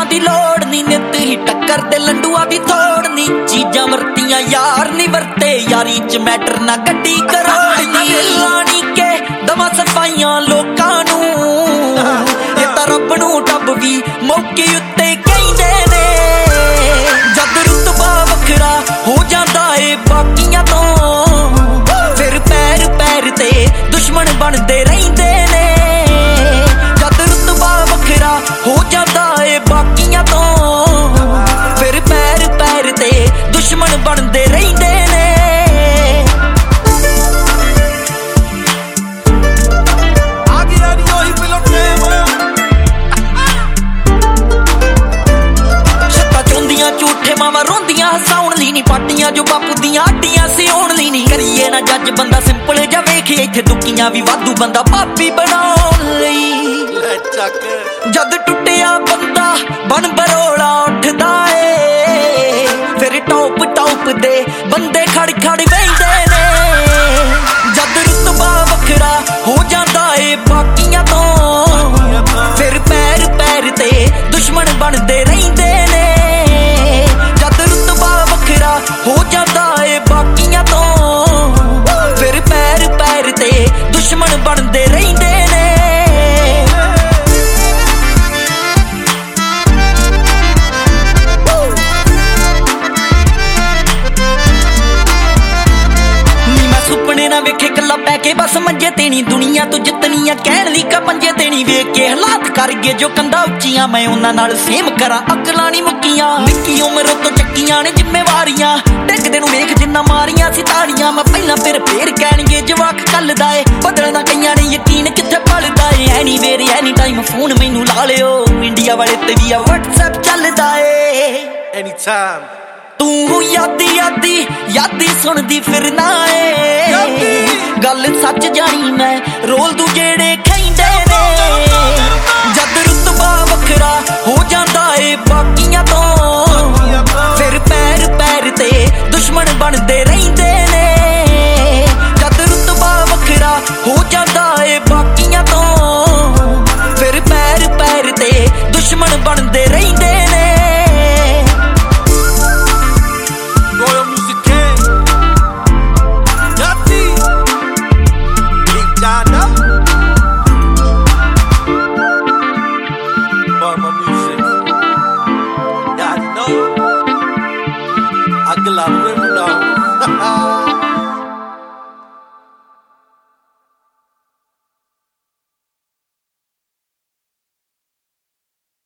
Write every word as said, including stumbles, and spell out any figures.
दी लोड़ नी, नित ही टक्कर ते लंडुआ दी थोड़ नी। चीजां वरतियां यार नी वरते, यारी च मैटर ना गड्डी करोड़ नी। लानी के दवा सफाइयां लोकां नू, ये तां रब नू टब भी मौके उत्ते कहिंदे ने। जद रुतबा वखरा हो जांदा ए बाकियां तो, फिर पैर पैर ते दुश्मन बनदे रहिंदे ने। जद रुतबा वखरा हो जांदा ए बाकियां तो, फिर पैर पैर ते दुश्मन बनदे रहिंदे ने। झूठे मावा रोंदियां हसाउण ली नी, पाटियां जो बापू दियां आडियां सिउण ली नी। करिए ना जज बंदा सिंपल जा वेखे, इत्थे दुकियां भी वाधू बंदा पापी बनाउण लई। जद टुटिया बंदा बन बरोड़ा उठदा ए, फिर टॉप टॉप दे बंदे खड़ खड़ बहिंदे ने। जद रुतबा वखरा हो जांदा ए बाकियां तो, फिर पैर पैर ते दुश्मन बनदे रहिंदे ने। हो जाता है बाकियां तो, फिर पैर पैर ते दुश्मन बनदे रहिंदे ने। मैं सुपने ना वेखे कला पैके बस मंजे तेनी, दुनिया तो जितनी कहण ली का पंजे तेनी। वेख के हालात कर गए जो कंधा उच्चियां, मैं उन्हां नाल सेम करा अकलां नी मुक्कियां। निक्की उम्र तो चक्कियां ने जिम्मेवारियां, टेकदे नूं वेख जिन्ना मारियां सी ताड़ियां। मैं पहलां फिर फेर कहणगे जवाक कलदा ए, बदलना कईयां ने यकीन कित्थे पलदा ए। Anywhere any time phone मैनू ला लिओ, इंडिया वाले ते भी व्हाट्सएप चलदा ए। एनी टाइम तू यादी यादी यादी सुनदी फिरना ए, गल सच जानी मैं रोल दू जेड़े खैंदे ने। जद रुतबा वखरा हो जांदा ए बाकियां तो, फिर पैर पैर ते दुश्मन बनदे रहिंदे ने। जद रुतबा वखरा हो जांदा ए बाकियां तो, फिर पैर पैर ते दुश्मन बनदे रहिंदे ने। I can love women, dog.